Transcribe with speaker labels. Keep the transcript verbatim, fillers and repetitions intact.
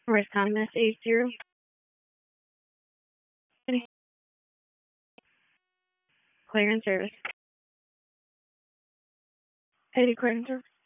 Speaker 1: Respond message zero. Clear in service. Petty clear in service.